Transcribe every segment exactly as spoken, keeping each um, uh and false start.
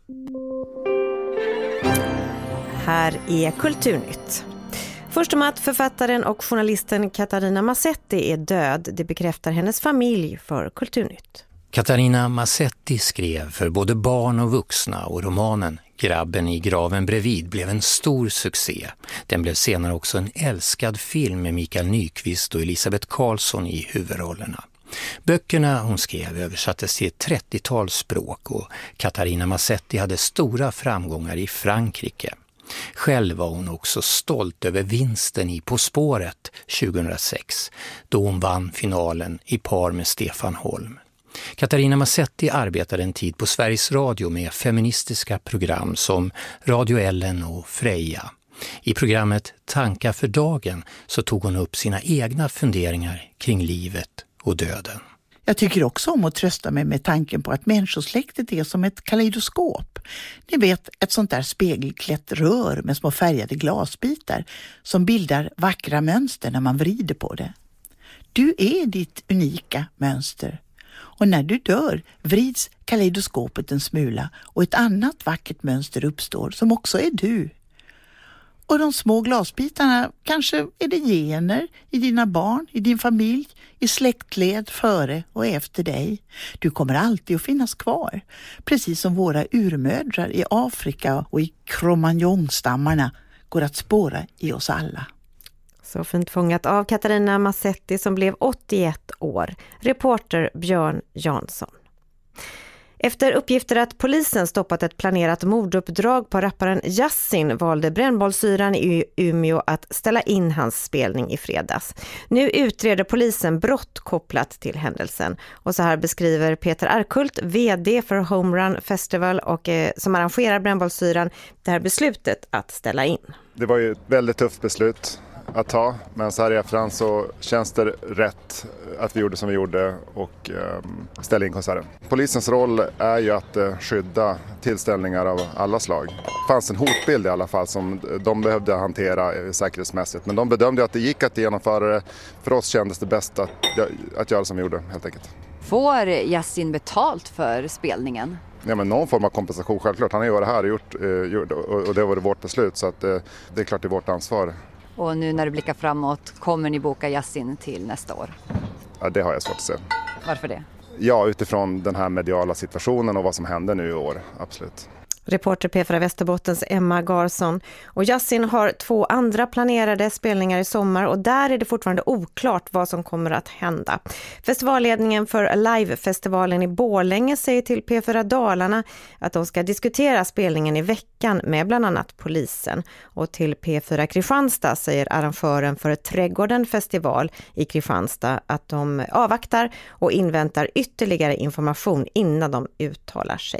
Här är Kulturnytt. Först om att författaren och journalisten Katarina Massetti är död, det bekräftar hennes familj för Kulturnytt. Katarina Massetti skrev för både barn och vuxna och romanen Grabben i graven bredvid blev en stor succé. Den blev senare också en älskad film med Mikael Nyqvist och Elisabeth Karlsson i huvudrollerna. Böckerna hon skrev översattes till ett trettiotal språk och Katarina Massetti hade stora framgångar i Frankrike. Själv var hon också stolt över vinsten i På spåret tjugohundrasex då hon vann finalen i par med Stefan Holm. Katarina Massetti arbetade en tid på Sveriges Radio med feministiska program som Radio Ellen och Freja. I programmet Tankar för dagen så tog hon upp sina egna funderingar kring livet och döden. Jag tycker också om att trösta mig med tanken på att människosläktet är som ett kaleidoskop. Ni vet, ett sånt där spegelklätt rör med små färgade glasbitar som bildar vackra mönster när man vrider på det. Du är ditt unika mönster. Och när du dör vrids kaleidoskopet en smula och ett annat vackert mönster uppstår som också är du. Och de små glasbitarna, kanske är det gener i dina barn, i din familj, i släktled före och efter dig. Du kommer alltid att finnas kvar, precis som våra urmödrar i Afrika och i Cro-Magnon-stammarna går att spåra i oss alla. Så fint fångat av Katarina Massetti som blev åttioett år. Reporter Björn Jansson. Efter uppgifter att polisen stoppat ett planerat morduppdrag på rapparen Yasin valde Brännbollsyran i Umeå att ställa in hans spelning i fredags. Nu utreder polisen brott kopplat till händelsen. Och så här beskriver Peter Arkult, vd för Home Run Festival och eh, som arrangerar Brännbollsyran, det här beslutet att ställa in. Det var ju ett väldigt tufft beslut att ta, men så här i efterhand så känns det rätt att vi gjorde som vi gjorde och eh, ställa in konserten. Polisens roll är ju att eh, skydda tillställningar av alla slag. Det fanns en hotbild i alla fall som de behövde hantera eh, säkerhetsmässigt, men de bedömde att det gick att genomföra det. För oss kändes det bäst att, att göra som vi gjorde helt enkelt. Får Yasin betalt för spelningen? Ja, men någon form av kompensation självklart. Han har ju varit här och gjort, eh, gjort och det var vårt beslut, så att, eh, det är klart det är vårt ansvar. Och nu när du blickar framåt, kommer ni boka Yasin till nästa år? Ja, det har jag svårt att se. Varför det? Ja, utifrån den här mediala situationen och vad som händer nu i år, absolut. Reporter P fyra Västerbottens Emma Garsson. Och Yasin har två andra planerade spelningar i sommar och där är det fortfarande oklart vad som kommer att hända. Festivalledningen för Live-festivalen i Borlänge säger till P fyra Dalarna att de ska diskutera spelningen i veckan med bland annat polisen. Och till P fyra Kristianstad säger arrangören för Trädgården festival i Kristianstad att de avvaktar och inväntar ytterligare information innan de uttalar sig.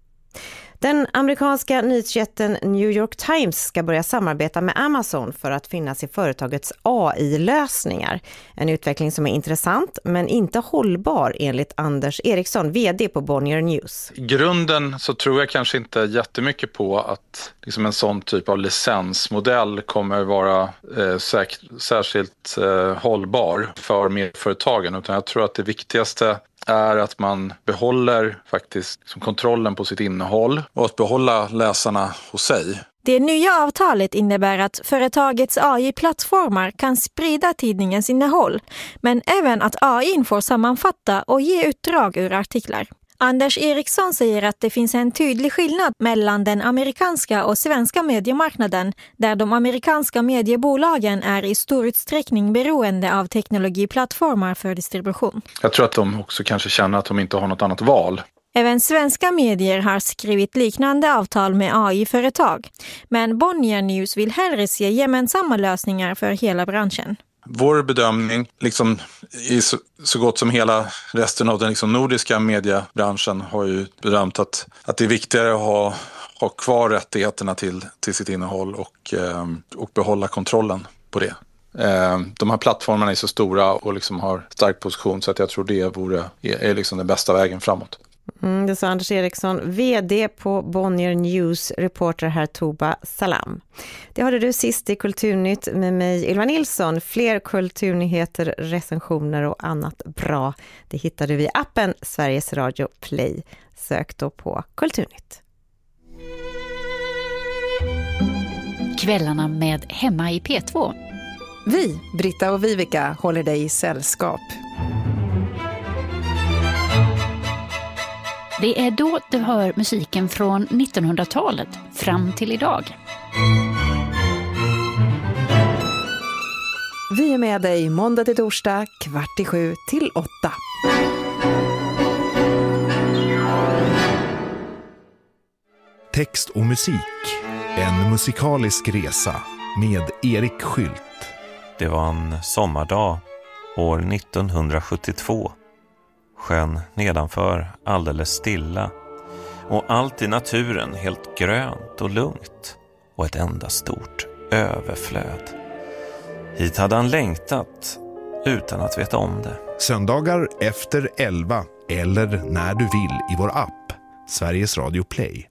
Den amerikanska nyhetsjätten New York Times ska börja samarbeta med Amazon för att finnas i företagets A I-lösningar. En utveckling som är intressant men inte hållbar enligt Anders Eriksson, vd på Bonnier News. I grunden så tror jag kanske inte jättemycket på att liksom en sån typ av licensmodell kommer vara eh, säk- särskilt eh, hållbar för medföretagen, utan jag tror att det viktigaste är att man behåller faktiskt liksom kontrollen på sitt innehåll och att behålla läsarna hos sig. Det nya avtalet innebär att företagets A I-plattformar kan sprida tidningens innehåll, men även att A I får sammanfatta och ge utdrag ur artiklar. Anders Eriksson säger att det finns en tydlig skillnad mellan den amerikanska och svenska mediemarknaden, där de amerikanska mediebolagen är i stor utsträckning beroende av teknologiplattformar för distribution. Jag tror att de också kanske känner att de inte har något annat val. Även svenska medier har skrivit liknande avtal med A I-företag, men Bonnier News vill hellre se gemensamma lösningar för hela branschen. Vår bedömning, liksom i så, så gott som hela resten av den liksom nordiska mediebranschen, har ju bedömt att, att det är viktigare att ha, ha kvar rättigheterna till, till sitt innehåll och, eh, och behålla kontrollen på det. Eh, de här plattformarna är så stora och liksom har stark position, så att jag tror det vore, är, är liksom den bästa vägen framåt. Mm, det sa Anders Eriksson, vd på Bonnier News, reporter här Toba Salam. Det hörde du sist i Kulturnytt med mig, Ylva Nilsson. Fler kulturnyheter, recensioner och annat bra, det hittar du i appen Sveriges Radio Play. Sök då på Kulturnytt. kvällarna med Hemma i P två. Vi, Britta och Vivica, håller dig i sällskap. Det är då du hör musiken från nittonhundratalet fram till idag. Vi är med dig måndag till torsdag, kvart i sju till åtta. Text och musik. En musikalisk resa med Erik Skylt. Det var en sommardag år nittonhundrasjuttiotvå. Sjön nedanför alldeles stilla och allt i naturen helt grönt och lugnt och ett enda stort överflöd. Hit hade han längtat utan att veta om det. Söndagar efter elva eller när du vill i vår app Sveriges Radio Play.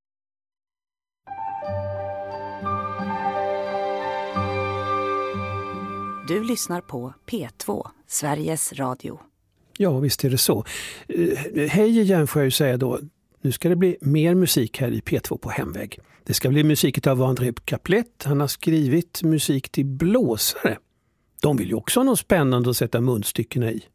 Du lyssnar på P två, Sveriges Radio. Ja, visst är det så. Hej igen får jag ju säga då. Nu ska det bli mer musik här i P två på hemväg. Det ska bli musik av André Kaplet. Han har skrivit musik till blåsare. De vill ju också ha något spännande att sätta munstyckena i.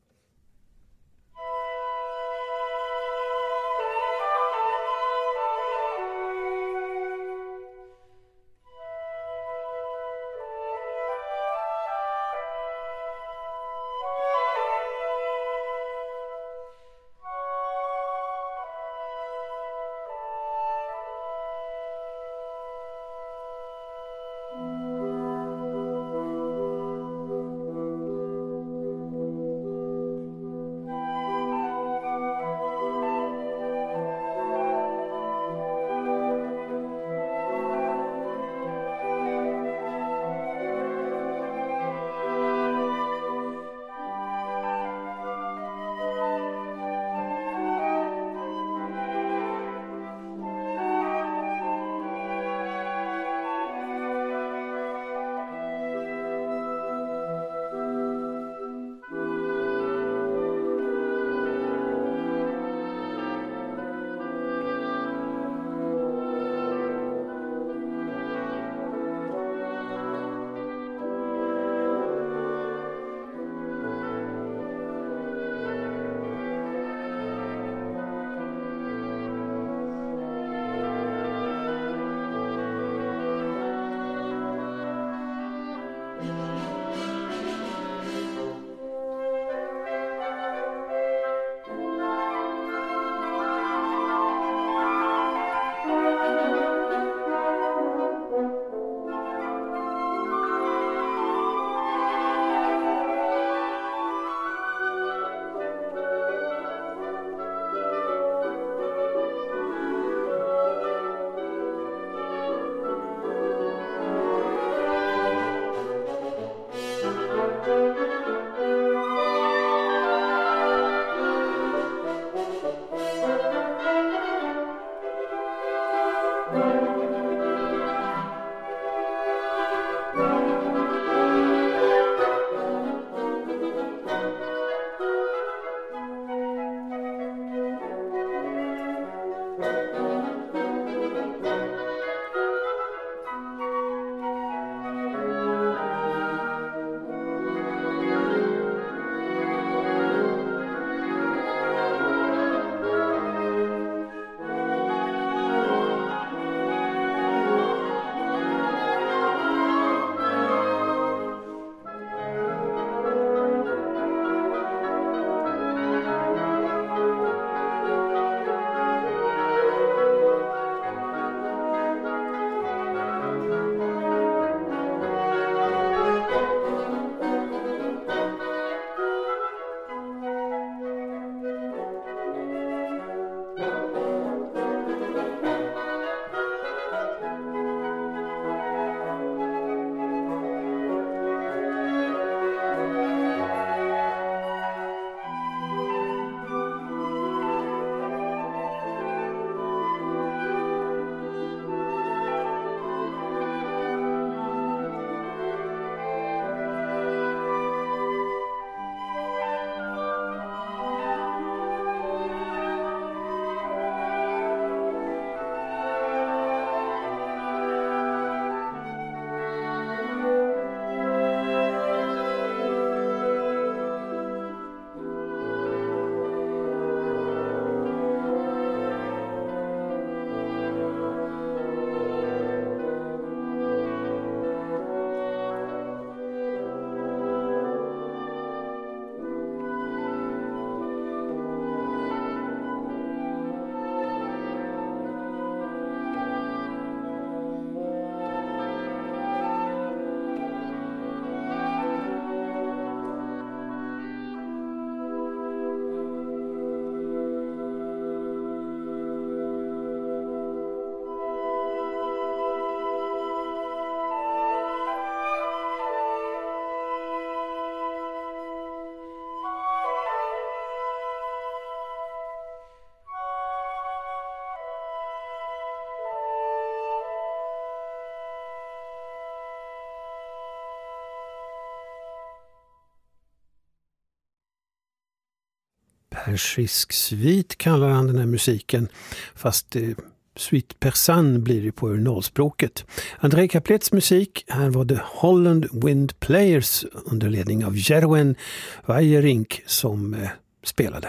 persisk svit kallar han den här musiken, fast eh, suite persan blir det på originalspråket. André Caplets musik, här var det Holland Wind Players under ledning av Jeroen Wejerink som eh, spelade.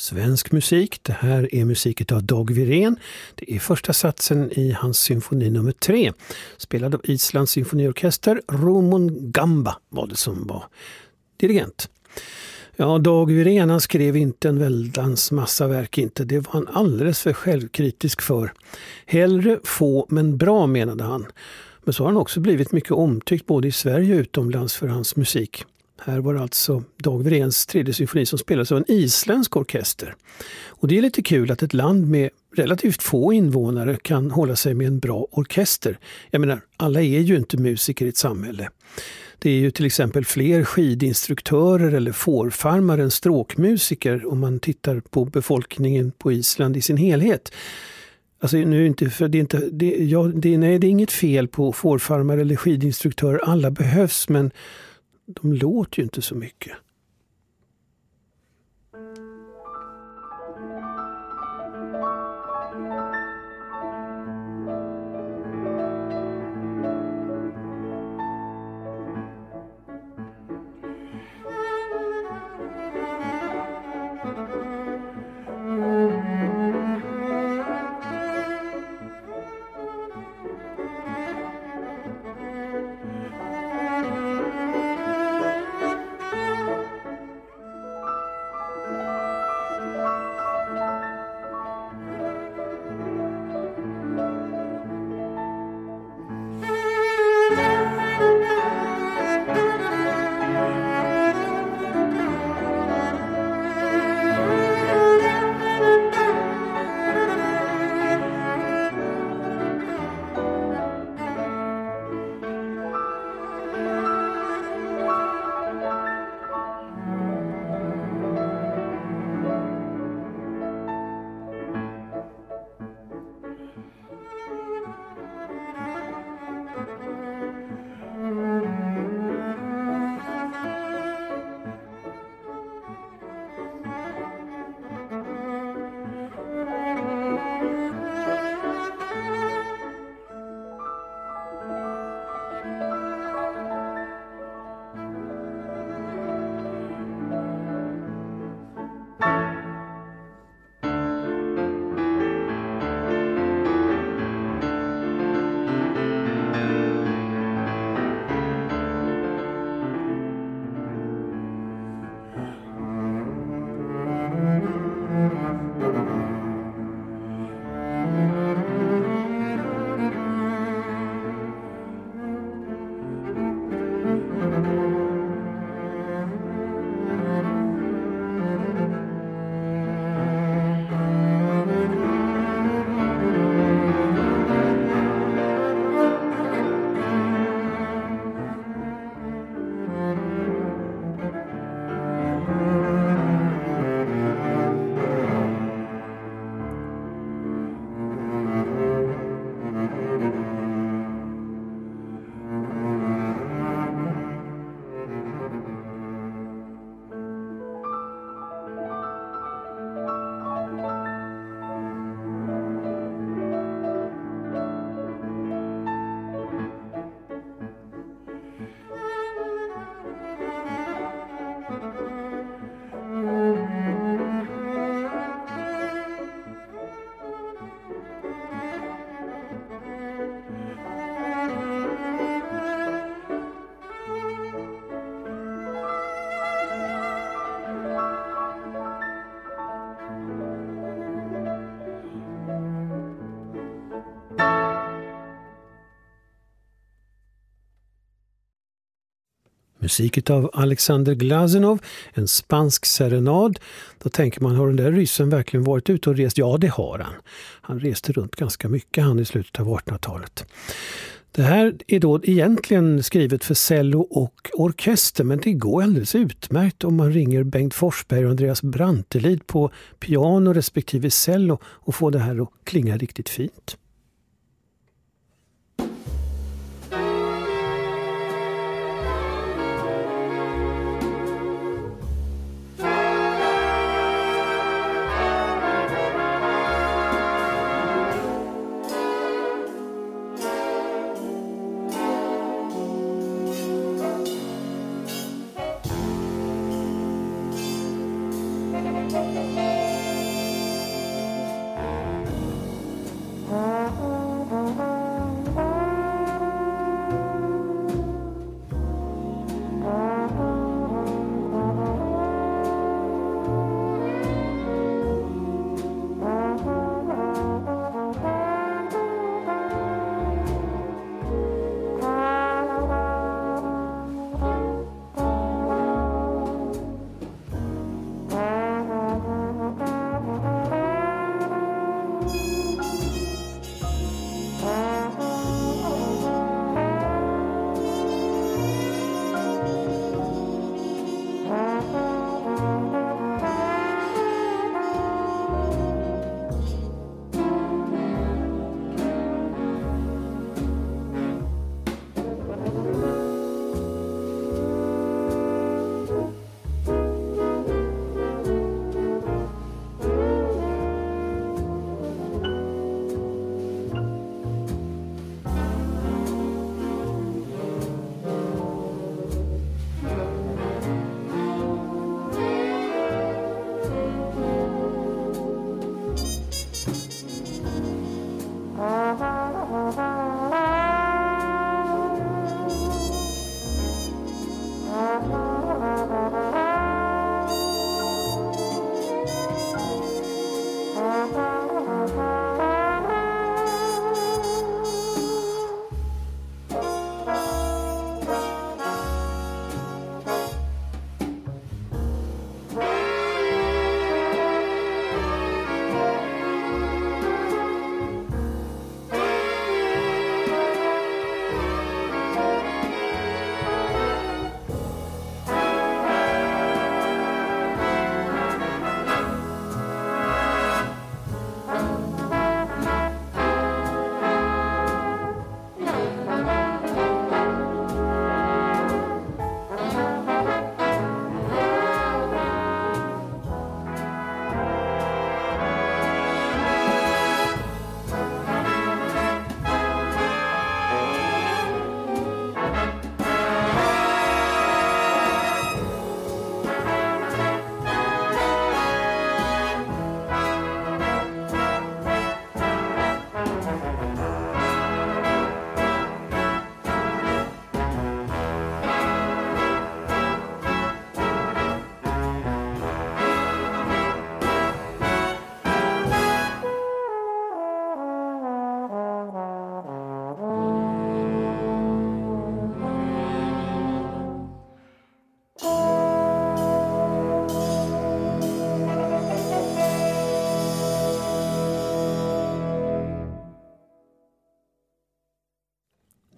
svensk musik. Det här är musik av Dag Wirén. Det är första satsen i hans symfoni nummer tre. Spelad av Islands symfoniorkester. Rumon Gamba var det som var dirigent. Ja, Dag Wirén, han skrev inte en väldans massa verk inte. Det var han alldeles för självkritisk för. Hellre få men bra, menade han. Men så har han också blivit mycket omtyckt både i Sverige och utomlands för hans musik. Här var alltså Dag Wiréns tredje symfoni som spelades av en isländsk orkester. Och det är lite kul att ett land med relativt få invånare kan hålla sig med en bra orkester. Jag menar, alla är ju inte musiker i ett samhälle. Det är ju till exempel fler skidinstruktörer eller fårfarmare än stråkmusiker om man tittar på befolkningen på Island i sin helhet. Alltså nu är inte för det är inte det, ja, det, nej, det är inget fel på fårfarmare eller skidinstruktörer. Alla behövs, men de låter ju inte så mycket. Musik av Alexander Glazunov, en spansk serenad. Då tänker man, har den där ryssen verkligen varit ute och rest? Ja, det har han. Han reste runt ganska mycket han i slutet av artonhundratalet. Det här är då egentligen skrivet för cello och orkester, men det går alldeles utmärkt om man ringer Bengt Forsberg och Andreas Brantelid på piano respektive cello och får det här att klinga riktigt fint. Thank you.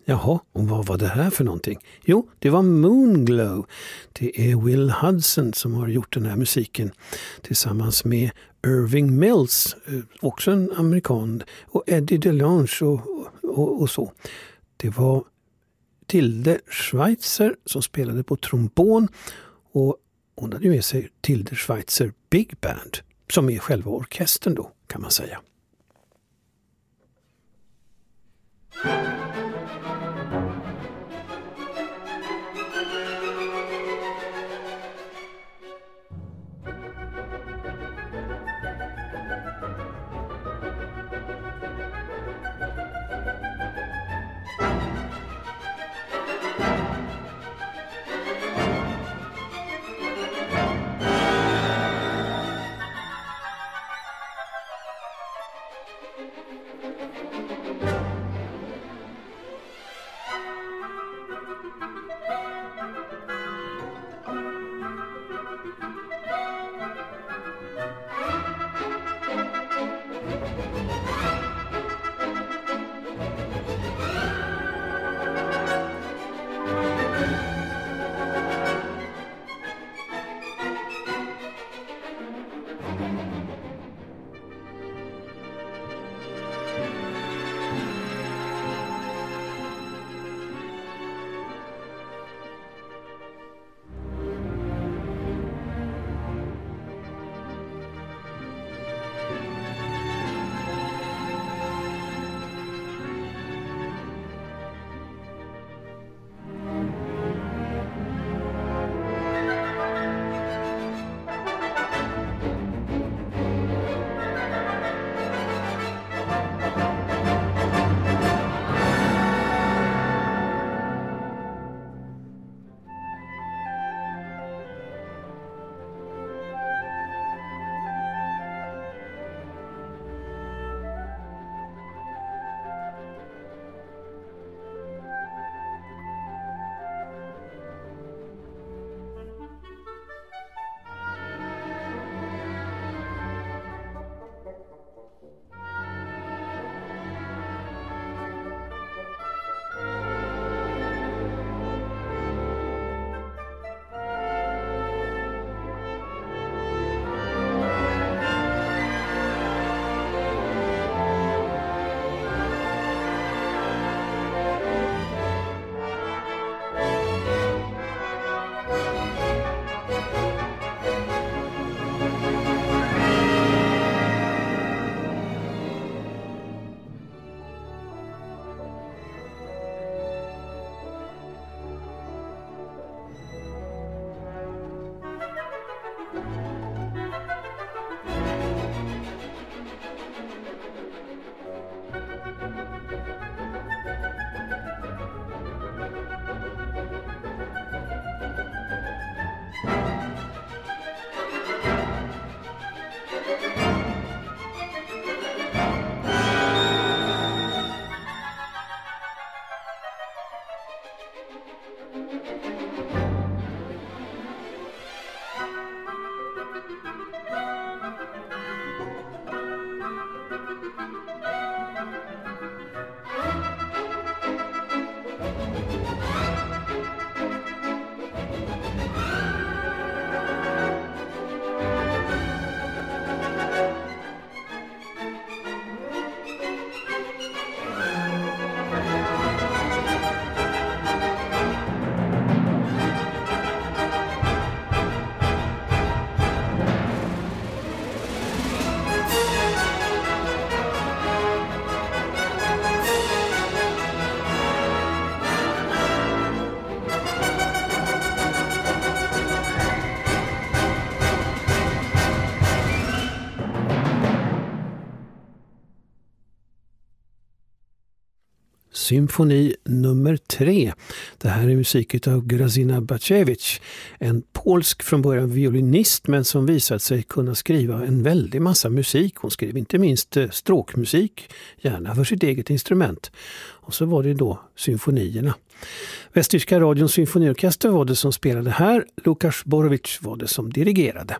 Jaha, och vad var det här för någonting? Jo, det var Moonglow. Det är Will Hudson som har gjort den här musiken tillsammans med Irving Mills, också en amerikan, och Eddie DeLange och, och, och så. Det var Tilde Schweitzer som spelade på trombon, och hon hade med sig Tilde Schweitzer Big Band, som är själva orkestern då, kan man säga. Symfoni nummer tre. Det här är musik av Grażyna Baczewicz, en polsk från början violinist men som visat sig kunna skriva en väldig massa musik. Hon skrev inte minst stråkmusik, gärna för sitt eget instrument. Och så var det då symfonierna. Västtyska radions symfoniorkester var det som spelade här. Lukas Borowicz var det som dirigerade.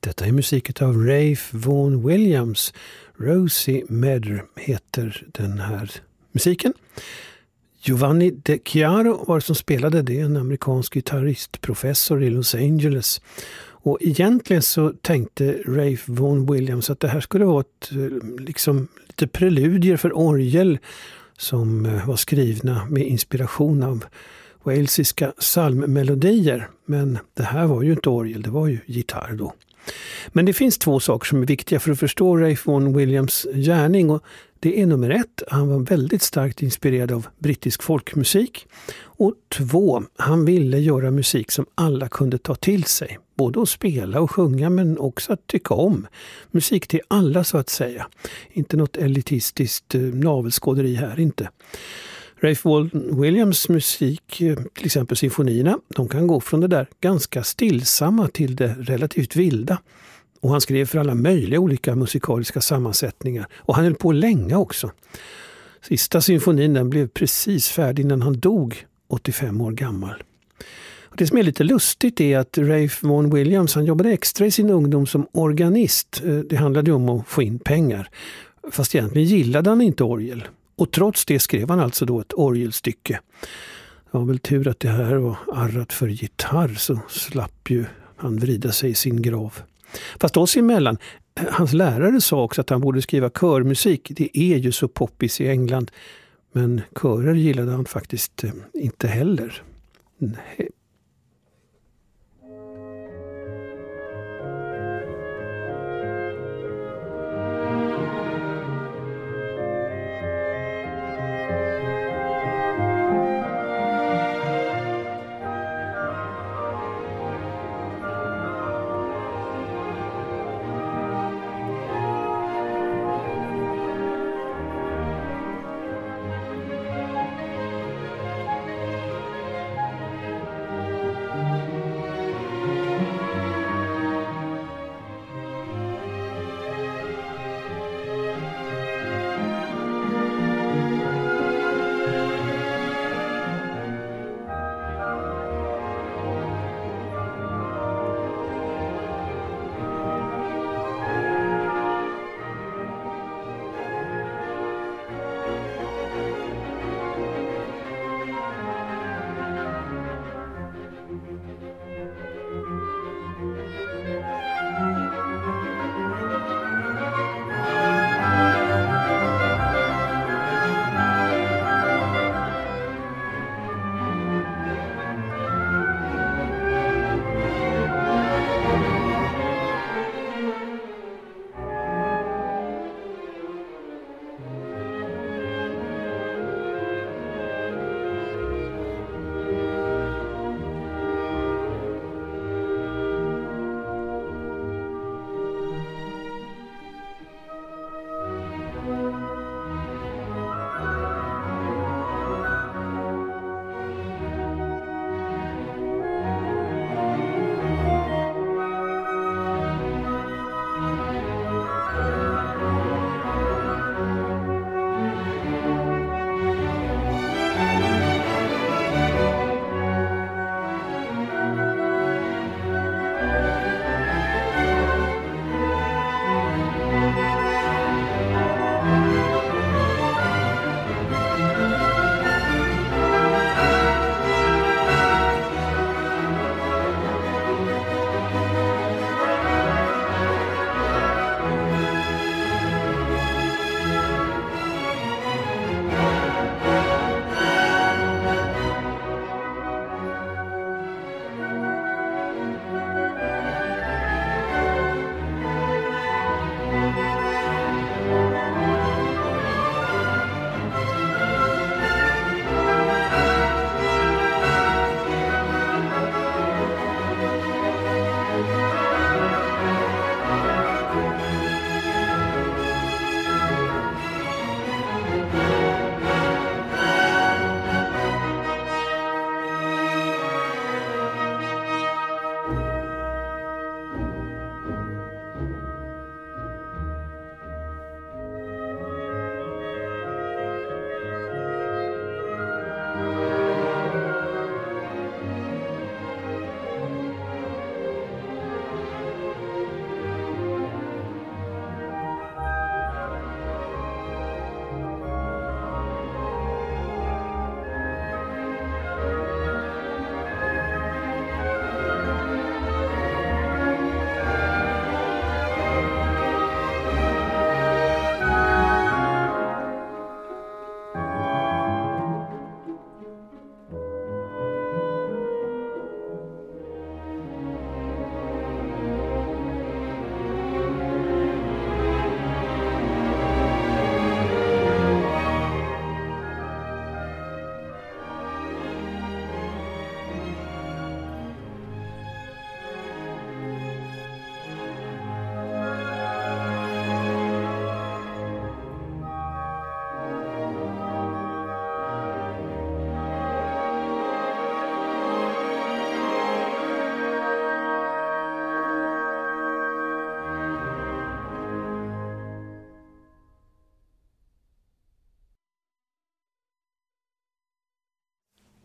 Detta är musik av Ralph Vaughan Williams. Rosie Medr heter den här musiken. Giovanni De Chiaro var som spelade det, en amerikansk gitarristprofessor i Los Angeles. Och egentligen så tänkte Ralph Vaughan Williams att det här skulle vara ett, liksom, lite preludier för orgel som var skrivna med inspiration av walesiska psalmmelodier. Men det här var ju inte orgel, det var ju gitarr då. Men det finns två saker som är viktiga för att förstå Ralph Vaughan Williams gärning, och det är nummer ett, han var väldigt starkt inspirerad av brittisk folkmusik, och två, han ville göra musik som alla kunde ta till sig, både att spela och sjunga men också att tycka om. Musik till alla så att säga, inte något elitistiskt navelskåderi här inte. Ralph Vaughan Williams musik, till exempel symfonierna, de kan gå från det där ganska stillsamma till det relativt vilda. Och han skrev för alla möjliga olika musikaliska sammansättningar. Och han höll på länge också. Sista symfonin den blev precis färdig innan han dog, åttiofem år gammal. Och det som är lite lustigt är att Ralph Vaughan Williams, han jobbade extra i sin ungdom som organist. Det handlade om att få in pengar. Fast egentligen gillade han inte orgel. Och trots det skrev han alltså då ett orgelstycke. Det var väl tur att det här var arrat för gitarr, så slapp ju han vrida sig i sin grav. Fast oss emellan, hans lärare sa också att han borde skriva körmusik. Det är ju så poppis i England. Men körer gillade han faktiskt inte heller. Nej.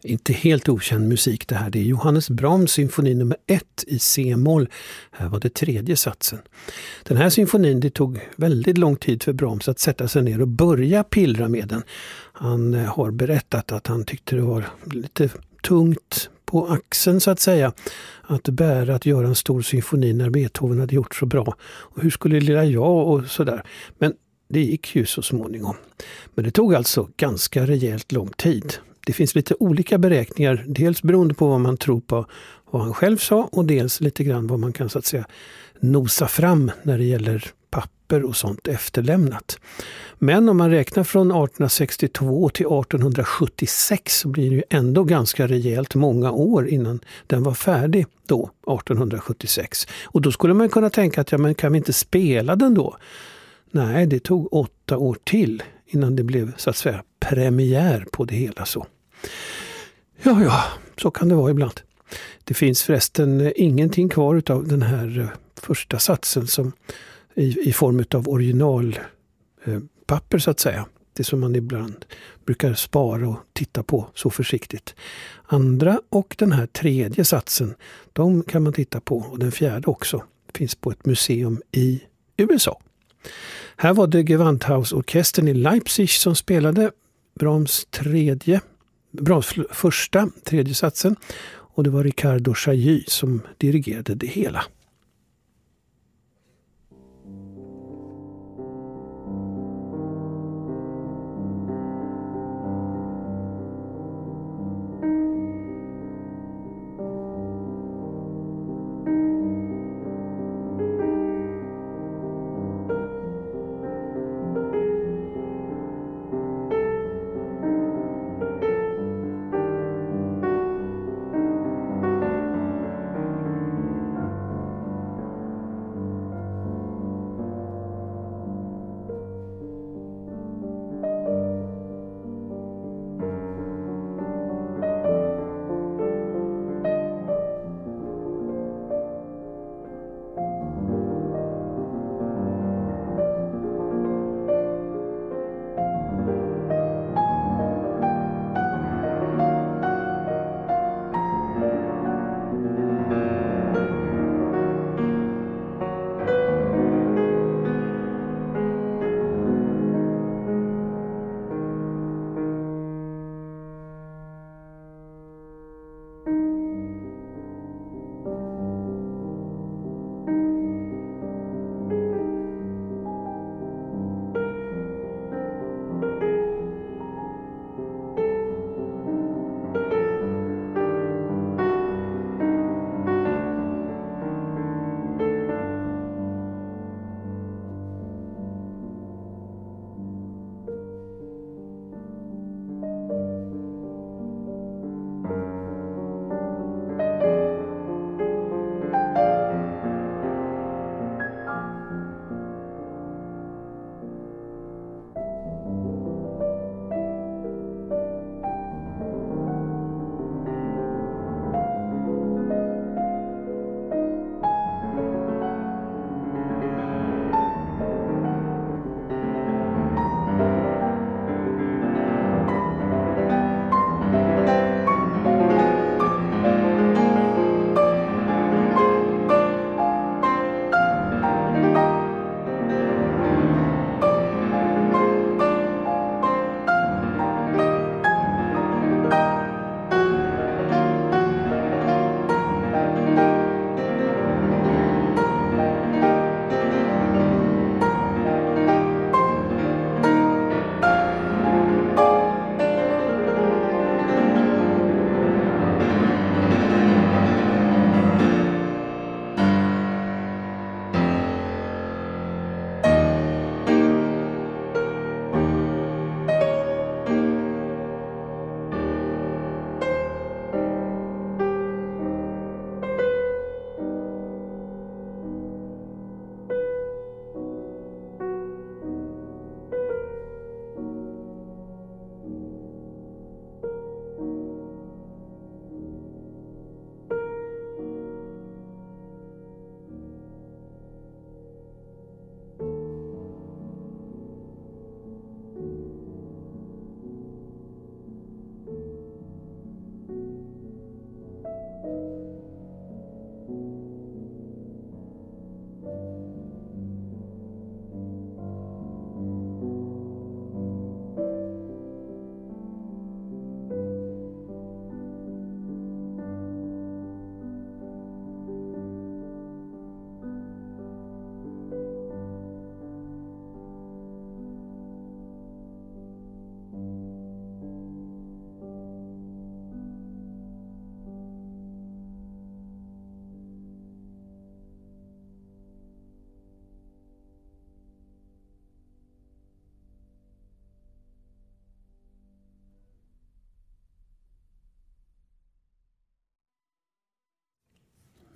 Inte helt okänd musik det här. Det är Johannes Brahms symfoni nummer ett i C-moll. Här var det tredje satsen. Den här symfonin, det tog väldigt lång tid för Brahms att sätta sig ner och börja pillra med den. Han har berättat att han tyckte det var lite tungt på axeln så att säga att bära att göra en stor symfoni när Beethoven hade gjort så bra. Och hur skulle lilla jag och sådär. Men det gick ju så småningom. Men det tog alltså ganska rejält lång tid. Det finns lite olika beräkningar, dels beroende på vad man tror på vad han själv sa och dels lite grann vad man kan så att säga nosa fram när det gäller papper och sånt efterlämnat. Men om man räknar från arton sextiotvå till arton sjuttiosex så blir det ju ändå ganska rejält många år innan den var färdig då, arton sjuttiosex. Och då skulle man kunna tänka att ja, men kan vi inte spela den då? Nej, det tog åtta år till innan det blev så att säga premiär på det hela så. Ja, ja, så kan det vara ibland. Det finns förresten ingenting kvar av den här första satsen som i, i form av originalpapper så att säga. Det som man ibland brukar spara och titta på så försiktigt. Andra och den här tredje satsen, de kan man titta på och den fjärde också finns på ett museum i U S A. Här var det Gewandhausorkestern i Leipzig som spelade Brahms tredje, Brahms första, tredje satsen och det var Riccardo Chailly som dirigerade det hela.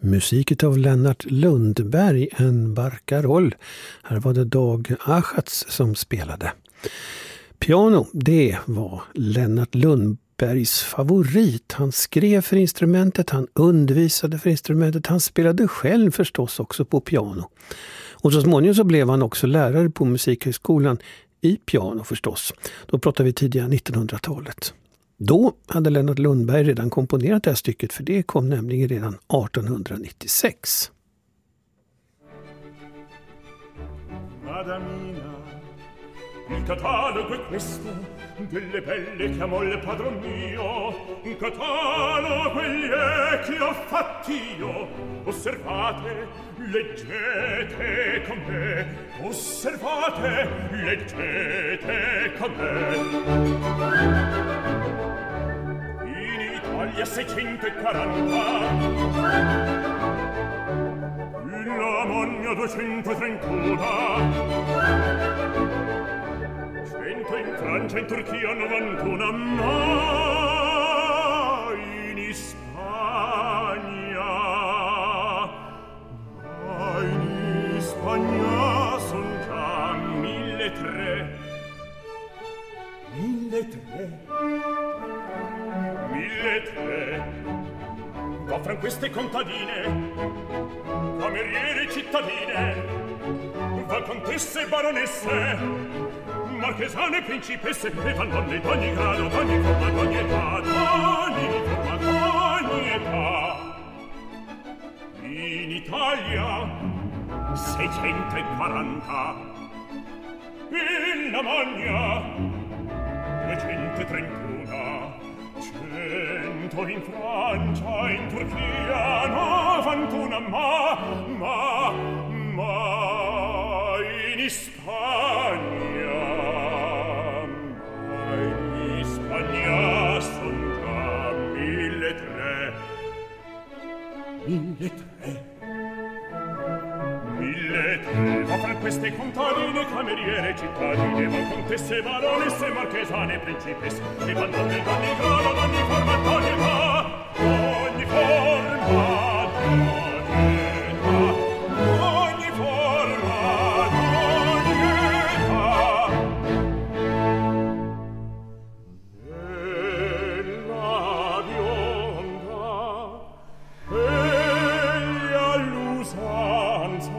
Musik av Lennart Lundberg, en barcaroll. Här var det Dag Achatz som spelade. Piano, det var Lennart Lundbergs favorit. Han skrev för instrumentet, han undervisade för instrumentet, han spelade själv förstås också på piano. Och så småningom så blev han också lärare på Musikhögskolan i piano förstås. Då pratar vi tidiga nittonhundratalet. Då hade Lennart Lundberg redan komponerat det här stycket, för det kom nämligen redan artonhundranittiosex. Adamina, il catalogo è questo delle belle che amò il padron mio, un catalogo egli è che ho fatt'io. Osservate, leggete con me, osservate, leggete con me. In Italia seicentoquaranta, in Lamagna duecentotrentuno, cento in Francia, in Turchia novantuno, ma in Spagna, ma in Spagna son già mille tre, mille tre, mille tre. Offran queste contadine, cameriere cittadine, va contesse e baronesse, marchesane, principesse, e van donne d'ogni grado, d'ogni forma, d'ogni età, d'ogni forma, d'ogni età. In Italia seicentoquaranta, in Lamagna duecentotrentuno, cento in Francia, in Turchia novantuno, ma, ma, ma in Spagna, ma in Spagna son già mille tre, mille tre, mille tre. Ma fra queste contadine, cameriere, cittadine, van contesse, baronesse, marchesane, principesse, e van donne d'ogni grado, d'ogni forma, d'ogni età, d'ogni forma, d'ogni età, d'ogni forma, d'ogni età. E la bionda, e all'usanza,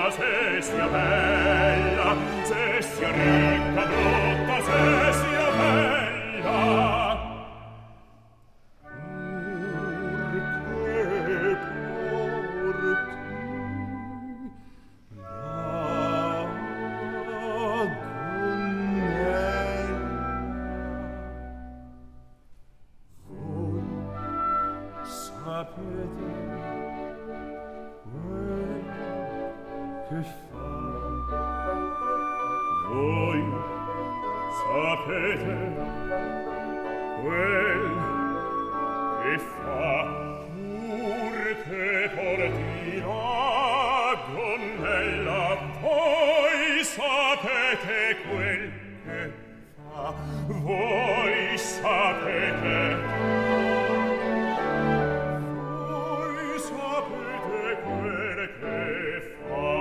se sia ricca, brutta, se sia bella. che fa. Voi sapete quel che fa, pur che portina gonnella. Voi sapete quel che fa, voi sapete. Voi sapete quel che fa.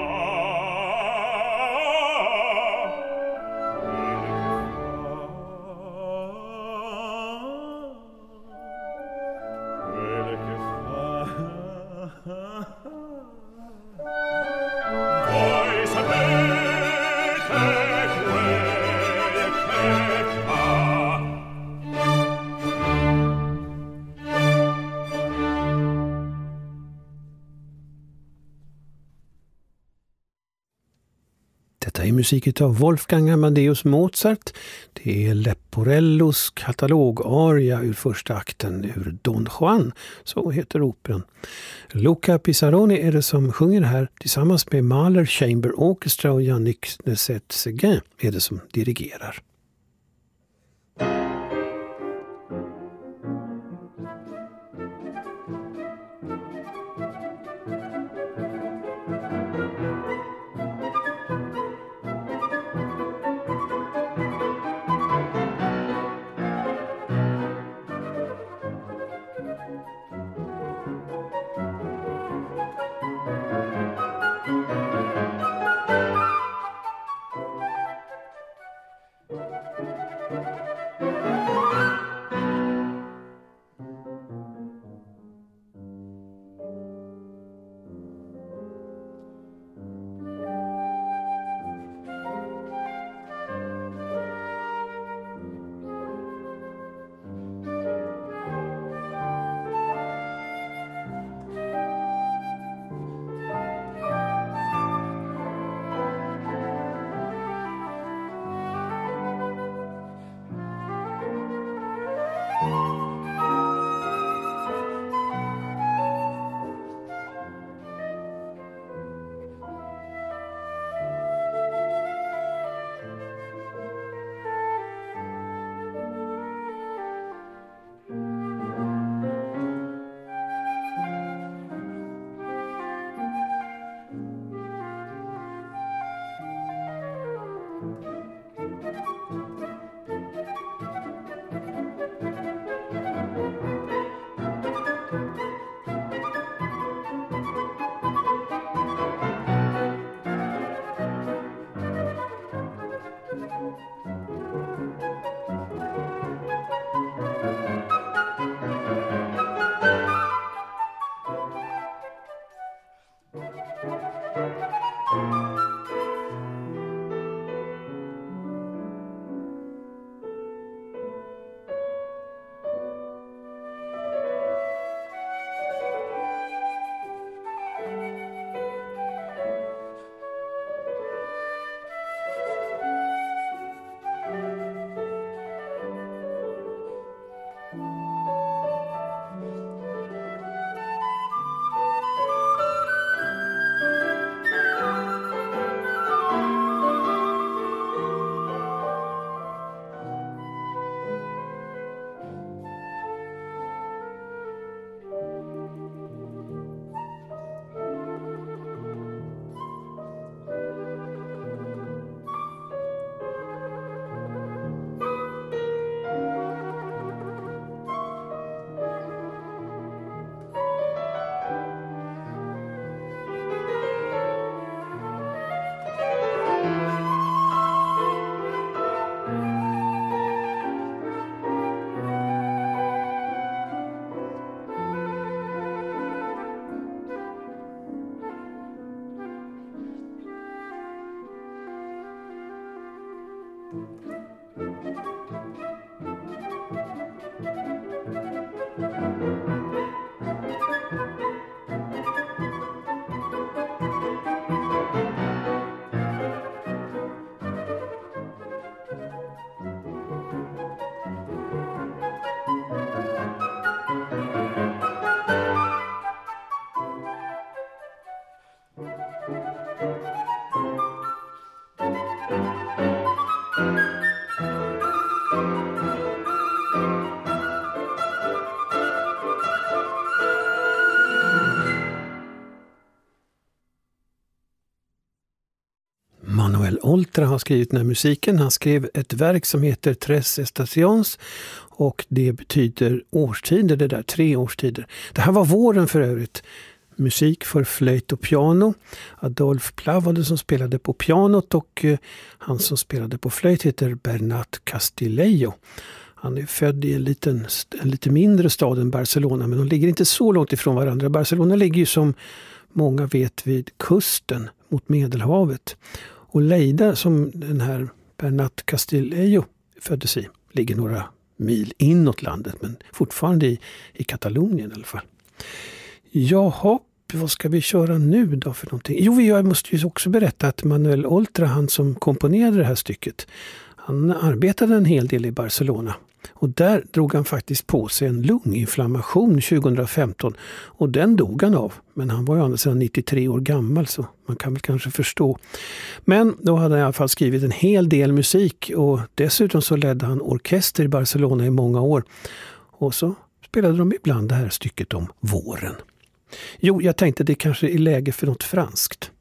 Detta är musik av Wolfgang Amadeus Mozart. Det är Leporellos katalogaria ur första akten ur Don Juan, så heter operan. Luca Pisaroni är det som sjunger här, tillsammans med Mahler Chamber Orchestra, och Yannick Nézet-Séguin är det som dirigerar. Thank you. Manuel Oltra har skrivit den här musiken. Han skrev ett verk som heter Tres Estations och det betyder årstider, det där, tre årstider. Det här var våren för övrigt. Musik för flöjt och piano. Adolphe Pla var det som spelade på pianot och eh, han som spelade på flöjt heter Bernat Castillejo. Han är född i en, liten, en lite mindre stad än Barcelona, men de ligger inte så långt ifrån varandra. Barcelona ligger ju som många vet vid kusten mot Medelhavet. Och Lleida, som den här Bernat Castillejo föddes i, ligger några mil inåt landet, men fortfarande i, i Katalonien i alla fall. Jaha, vad ska vi köra nu då för någonting? Jo, jag måste ju också berätta att Manuel Oltra, han som komponerade det här stycket, han arbetade en hel del i Barcelona. Och där drog han faktiskt på sig en lunginflammation tjugohundrafemton och den dog han av. Men han var ju annars nittiotre år gammal så man kan väl kanske förstå. Men då hade han i alla fall skrivit en hel del musik och dessutom så ledde han orkester i Barcelona i många år. Och så spelade de ibland det här stycket om våren. Jo, jag tänkte det kanske är läge för något franskt.